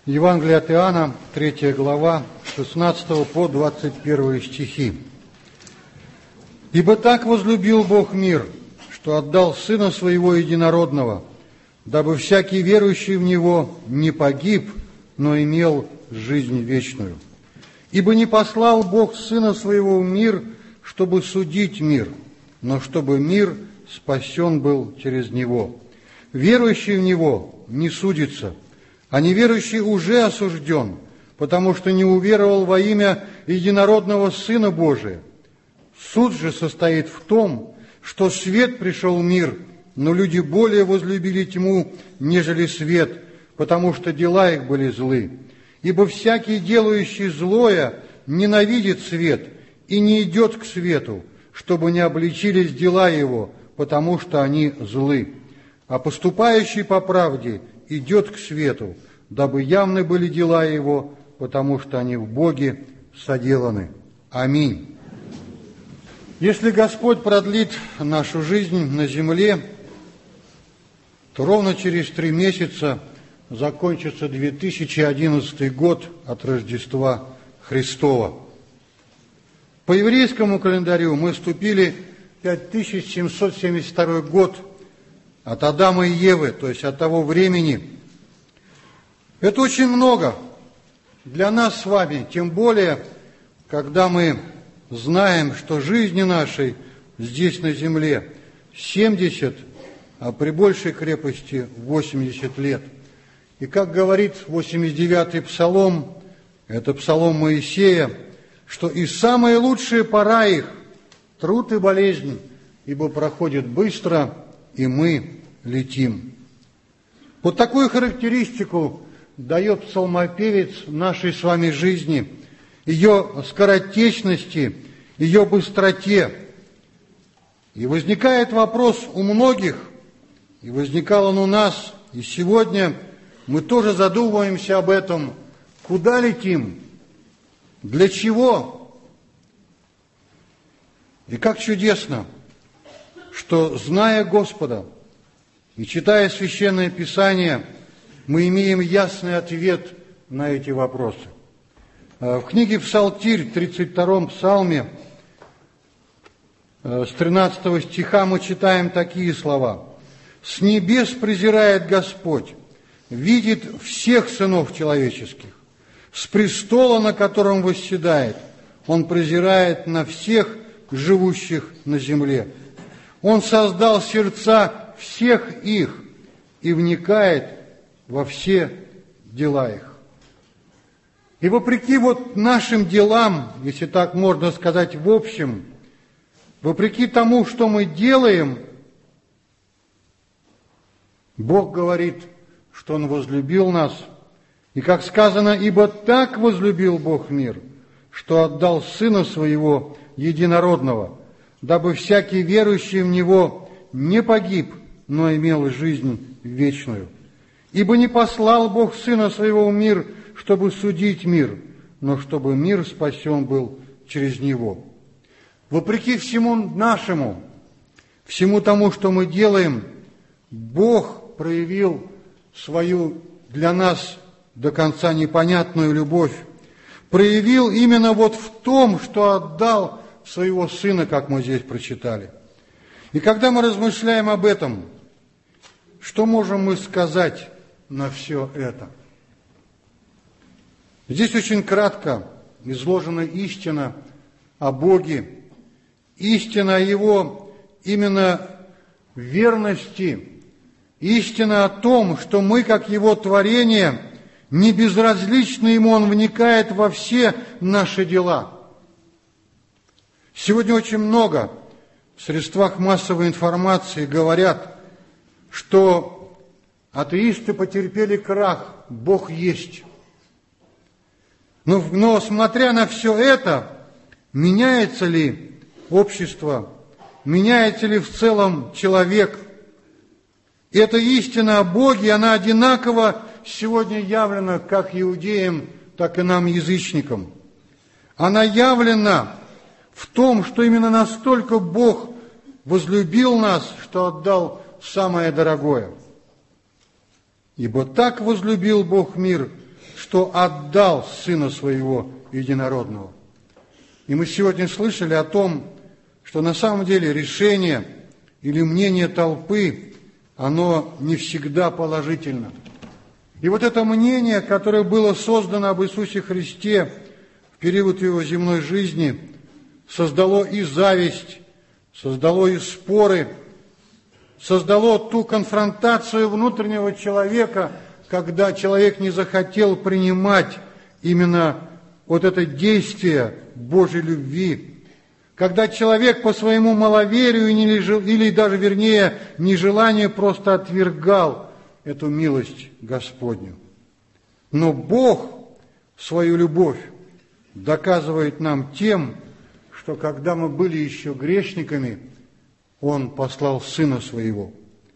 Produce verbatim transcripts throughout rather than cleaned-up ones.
Евангелие от Иоанна, третья глава, шестнадцатого по двадцать первый стихи. «Ибо так возлюбил Бог мир, что отдал Сына Своего Единородного, дабы всякий верующий в Него не погиб, но имел жизнь вечную. Ибо не послал Бог Сына Своего в мир, чтобы судить мир, но чтобы мир спасен был через Него. Верующий в Него не судится, а неверующий уже осужден, потому что не уверовал во имя Единородного Сына Божия. Суд же состоит в том, что свет пришел в мир, но люди более возлюбили тьму, нежели свет, потому что дела их были злы. Ибо всякий, делающий злое, ненавидит свет и не идет к свету, чтобы не обличились дела его, потому что они злы. А поступающий по правде идет к свету, дабы явны были дела его, потому что они в Боге соделаны. Аминь. Если Господь продлит нашу жизнь на земле, то ровно через три месяца закончится две тысячи одиннадцатый год от Рождества Христова. По еврейскому календарю мы вступили в пять тысяч семьсот семьдесят второй год от Адама и Евы, то есть от того времени. Это очень много для нас с вами, тем более, когда мы знаем, что жизни нашей здесь на земле семьдесят, а при большей крепости восемьдесят лет. И как говорит восемьдесят девятый псалом, это псалом Моисея, что и самая лучшая пора их – труд и болезнь, ибо проходит быстро, и мы летим. Вот такую характеристику дает псалмопевец нашей с вами жизни, ее скоротечности, ее быстроте. И возникает вопрос у многих, и возникал он у нас, и сегодня мы тоже задумываемся об этом. Куда летим? Для чего? И как чудесно, что, зная Господа и читая Священное Писание, мы имеем ясный ответ на эти вопросы. В книге «Псалтирь», тридцать втором псалме, с тринадцатого стиха мы читаем такие слова. «С небес презирает Господь, видит всех сынов человеческих. С престола, на котором восседает, Он презирает на всех живущих на земле. Он создал сердца всех их и вникает во все дела их». И вопреки вот нашим делам, если так можно сказать в общем, вопреки тому, что мы делаем, Бог говорит, что Он возлюбил нас. И как сказано, ибо так возлюбил Бог мир, что отдал Сына Своего Единородного, дабы всякий верующий в Него не погиб, но имел жизнь вечную. Ибо не послал Бог Сына Своего в мир, чтобы судить мир, но чтобы мир спасен был через Него. Вопреки всему нашему, всему тому, что мы делаем, Бог проявил свою для нас до конца непонятную любовь, проявил именно вот в том, что отдал Своего Сына, как мы здесь прочитали. И когда мы размышляем об этом, что можем мы сказать на все это? Здесь очень кратко изложена истина о Боге, истина о Его именно верности, истина о том, что мы, как Его творение, не безразличны Ему, Он вникает во все наши дела. Сегодня очень много в средствах массовой информации говорят, что атеисты потерпели крах, Бог есть. Но, но смотря на все это, меняется ли общество, меняется ли в целом человек? И эта истина о Боге, она одинаково сегодня явлена как иудеям, так и нам, язычникам. Она явлена в том, что именно настолько Бог возлюбил нас, что отдал самое дорогое. Ибо так возлюбил Бог мир, что отдал Сына Своего Единородного. И мы сегодня слышали о том, что на самом деле решение или мнение толпы, оно не всегда положительно. И вот это мнение, которое было создано об Иисусе Христе в период Его земной жизни, создало и зависть, создало и споры, создало ту конфронтацию внутреннего человека, когда человек не захотел принимать именно вот это действие Божьей любви, когда человек по своему маловерию или даже, вернее, нежеланию просто отвергал эту милость Господню. Но Бог свою любовь доказывает нам тем, что когда мы были еще грешниками, Он послал Сына Своего.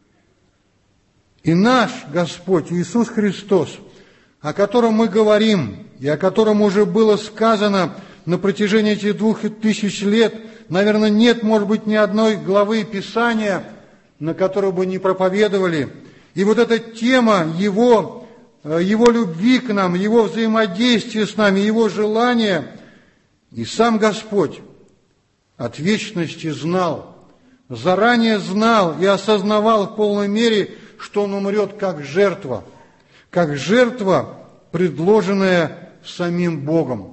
И наш Господь Иисус Христос, о котором мы говорим, и о котором уже было сказано на протяжении этих двух тысяч лет, наверное, нет, может быть, ни одной главы Писания, на которую бы не проповедовали. И вот эта тема Его, Его любви к нам, Его взаимодействия с нами, Его желания, и сам Господь от вечности знал, заранее знал и осознавал в полной мере, что Он умрет как жертва, как жертва, предложенная самим Богом.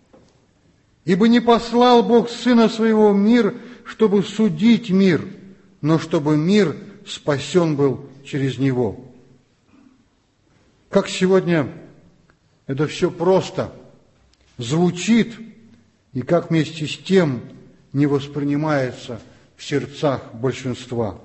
Ибо не послал Бог Сына Своего в мир, чтобы судить мир, но чтобы мир спасен был через Него. Как сегодня это все просто звучит, и как вместе с тем не воспринимается в сердцах большинства.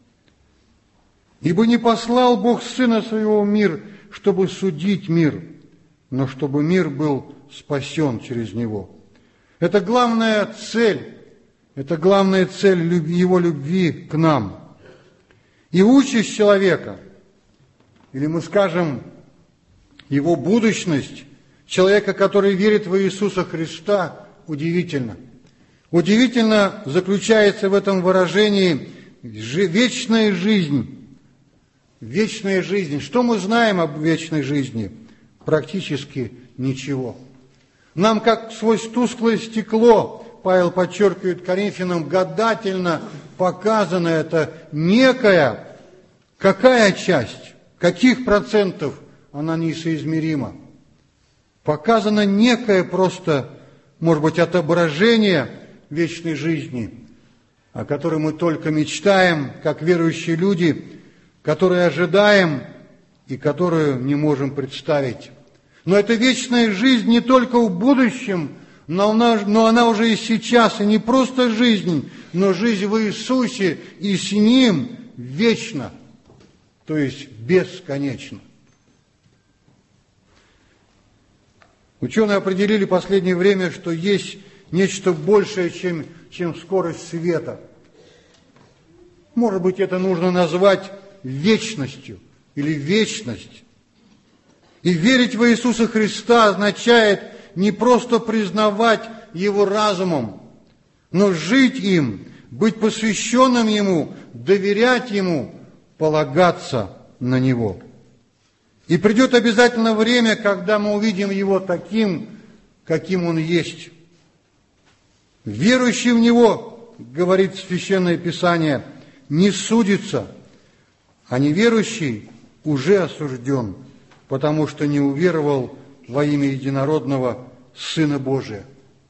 Ибо не послал Бог Сына Своего в мир, чтобы судить мир, но чтобы мир был спасен через Него. Это главная цель, это главная цель Его любви к нам. И участь человека, или мы скажем, его будущность, человека, который верит в Иисуса Христа, удивительна. Удивительно заключается в этом выражении «вечная жизнь». Вечная жизнь. Что мы знаем об вечной жизни? Практически ничего. Нам, как сквозь тусклое стекло, Павел подчеркивает Коринфянам, гадательно показано это некая, какая часть, каких процентов она несоизмерима. Показано некое просто, может быть, отображение вечной жизни, о которой мы только мечтаем, как верующие люди, которые ожидаем и которую не можем представить. Но эта вечная жизнь не только в будущем, но она, но она уже и сейчас, и не просто жизнь, но жизнь в Иисусе, и с Ним вечно, то есть бесконечно. Ученые определили в последнее время, что есть нечто большее, чем, чем скорость света. Может быть, это нужно назвать вечностью или вечность. И верить в Иисуса Христа означает не просто признавать Его разумом, но жить им, быть посвященным Ему, доверять Ему, полагаться на Него. И придет обязательно время, когда мы увидим Его таким, каким Он есть. Верующий в Него, говорит Священное Писание, не судится, а неверующий уже осужден, потому что не уверовал во имя единородного Сына Божия.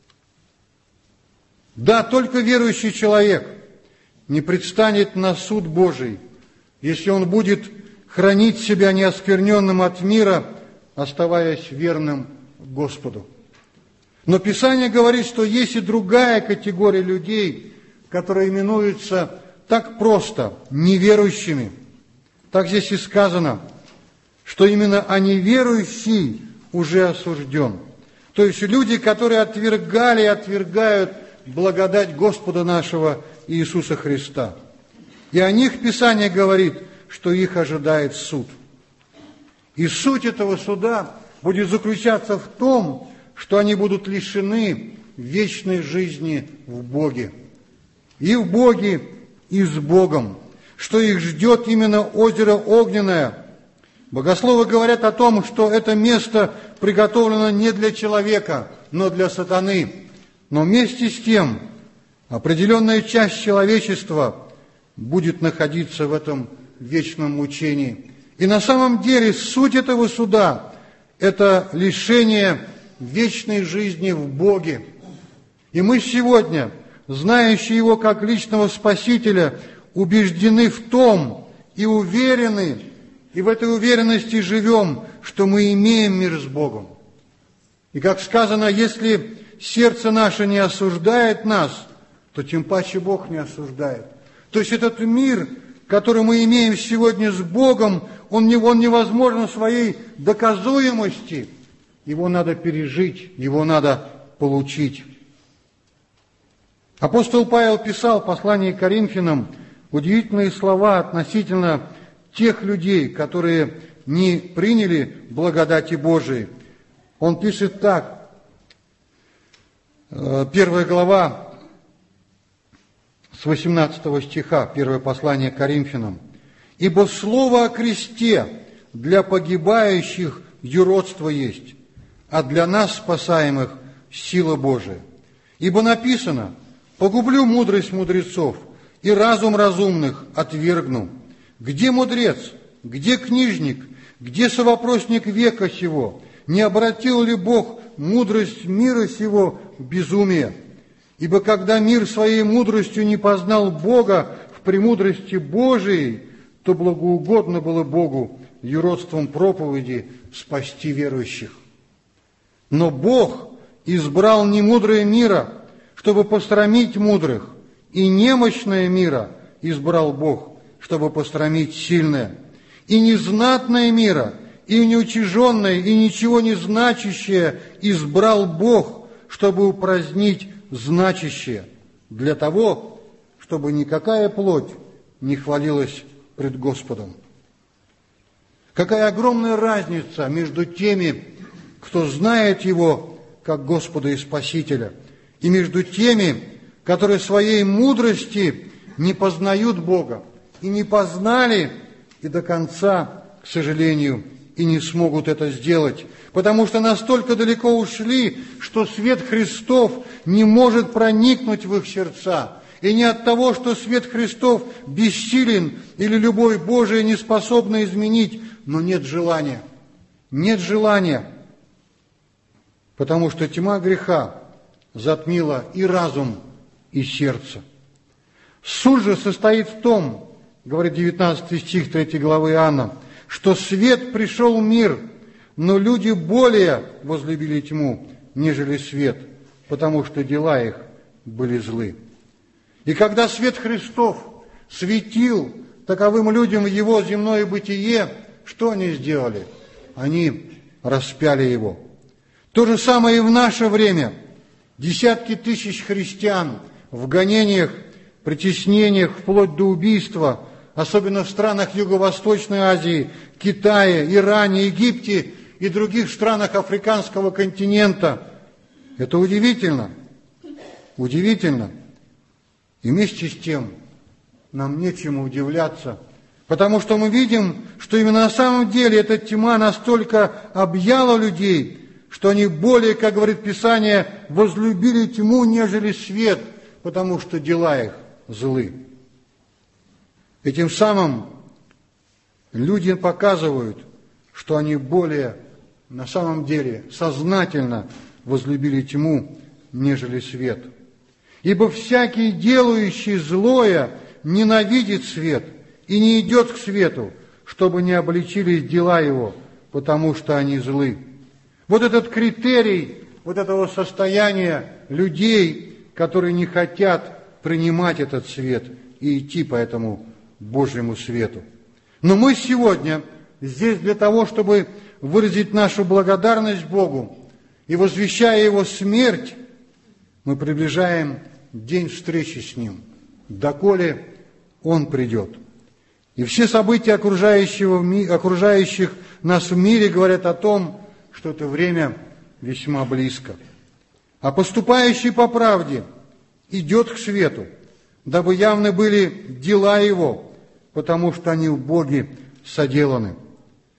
Да, только верующий человек не предстанет на суд Божий, если он будет хранить себя неоскверненным от мира, оставаясь верным Господу. Но Писание говорит, что есть и другая категория людей, которые именуются так просто неверующими. Так здесь и сказано, что именно о неверующий уже осужден. То есть люди, которые отвергали и отвергают благодать Господа нашего Иисуса Христа. И о них Писание говорит, что их ожидает суд. И суть этого суда будет заключаться в том, что они будут лишены вечной жизни в Боге. И в Боге, и с Богом. Что их ждет именно озеро огненное, Богословы говорят о том, что это место приготовлено не для человека, но для сатаны. Но вместе с тем определенная часть человечества будет находиться в этом вечном мучении. И на самом деле суть этого суда – это лишение вечной жизни в Боге. И мы сегодня, знающие Его как личного Спасителя, убеждены в том и уверены, и в этой уверенности живем, что мы имеем мир с Богом. И как сказано, если сердце наше не осуждает нас, то тем паче Бог не осуждает. То есть этот мир, который мы имеем сегодня с Богом, он, не, он невозможен в своей доказуемости. Его надо пережить, его надо получить. Апостол Павел писал в послании к Коринфянам удивительные слова относительно тех людей, которые не приняли благодати Божией. Он пишет так, первая глава с восемнадцатого стиха, первое послание к Коринфянам. «Ибо слово о кресте для погибающих юродство есть, а для нас, спасаемых, сила Божия. Ибо написано, погублю мудрость мудрецов, и разум разумных отвергну. Где мудрец? Где книжник? Где совопросник века сего? Не обратил ли Бог мудрость мира сего в безумие? Ибо когда мир своей мудростью не познал Бога в премудрости Божией, то благоугодно было Богу юродством проповеди спасти верующих. Но Бог избрал немудрое мира, чтобы посрамить мудрых, и немощное мира избрал Бог, чтобы посрамить сильное. И незнатное мира, и неучиженное, и ничего не значащее избрал Бог, чтобы упразднить значащее, для того, чтобы никакая плоть не хвалилась пред Господом». Какая огромная разница между теми, кто знает Его как Господа и Спасителя, и между теми, которые своей мудрости не познают Бога, и не познали, и до конца, к сожалению, и не смогут это сделать, потому что настолько далеко ушли, что свет Христов не может проникнуть в их сердца. И не от того, что свет Христов бессилен или любовь Божия не способна изменить, но нет желания. Нет желания, потому что тьма греха затмила и разум, и сердце. Суть же состоит в том, говорит девятнадцатый стих третьей главы Иоанна, что свет пришел в мир, но люди более возлюбили тьму, нежели свет, потому что дела их были злы. И когда свет Христов светил таковым людям в его земное бытие, что они сделали? Они распяли его. То же самое и в наше время. Десятки тысяч христиан в гонениях, притеснениях, вплоть до убийства, особенно в странах Юго-Восточной Азии, Китае, Иране, Египте и других странах африканского континента. Это удивительно. Удивительно. И вместе с тем нам нечему удивляться, потому что мы видим, что именно на самом деле эта тьма настолько объяла людей, что они более, как говорит Писание, возлюбили тьму, нежели свет, потому что дела их злы. И тем самым люди показывают, что они более, на самом деле, сознательно возлюбили тьму, нежели свет. Ибо всякий, делающий злое, ненавидит свет и не идет к свету, чтобы не обличились дела его, потому что они злы. Вот этот критерий вот этого состояния людей, которые не хотят принимать этот свет и идти по этому Божьему свету. Но мы сегодня здесь для того, чтобы выразить нашу благодарность Богу и, возвещая Его смерть, мы приближаем день встречи с Ним, доколе Он придет. И все события окружающего, окружающих нас в мире говорят о том, что это время весьма близко. А поступающий по правде идет к свету, дабы явны были дела его, потому что они в Боге соделаны.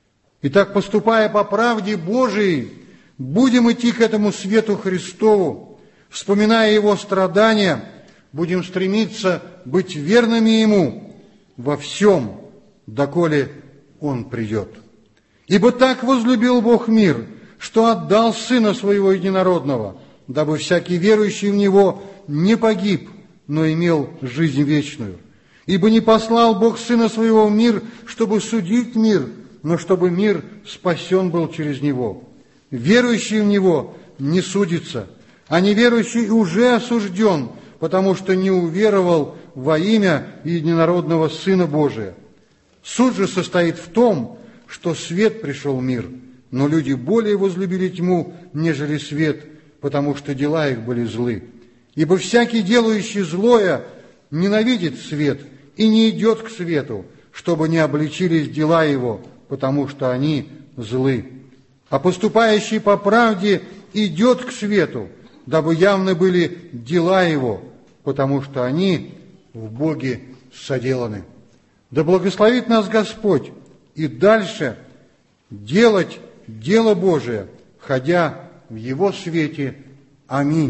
Итак, поступая по правде Божией, будем идти к этому свету Христову, вспоминая Его страдания, будем стремиться быть верными Ему во всем, доколе Он придет. Ибо так возлюбил Бог мир, что отдал Сына Своего Единородного, дабы всякий верующий в Него не погиб, но имел жизнь вечную. Ибо не послал Бог Сына Своего в мир, чтобы судить мир, но чтобы мир спасен был через Него. Верующий в Него не судится, а неверующий уже осужден, потому что не уверовал во имя Единородного Сына Божия. Суд же состоит в том, что свет пришел в мир, но люди более возлюбили тьму, нежели свет, потому что дела их были злы. Ибо всякий, делающий злое, ненавидит свет и не идет к свету, чтобы не обличились дела его, потому что они злы. А поступающий по правде идет к свету, дабы явны были дела его, потому что они в Боге соделаны. Да благословит нас Господь и дальше делать дело Божие, ходя в Его свете. Аминь.